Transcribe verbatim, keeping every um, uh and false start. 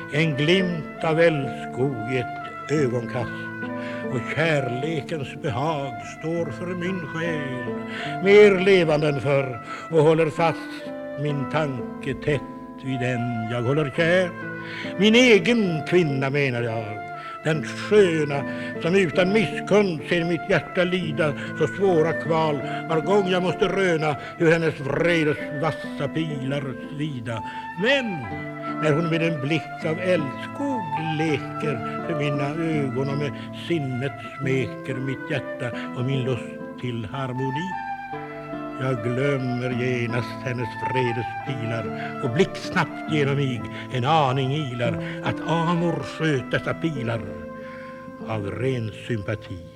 En glimt av älskog i ett ögonkast, och kärlekens behag står för min själ mer levande än förr och håller fast min tanke tätt vid den jag håller kär. Min egen kvinna menar jag, den sköna som utan misskund ser mitt hjärta lida så svåra kval var gång jag måste röna hur hennes vredes vassa pilar svida. Men när hon med en blick av älskog leker för mina ögon och med sinnet smeker mitt hjärta och min lust till harmoni, jag glömmer genast hennes vredes pilar och blixtsnabbt genom mig en aning ilar att Amor sköt dessa pilar av ren sympati.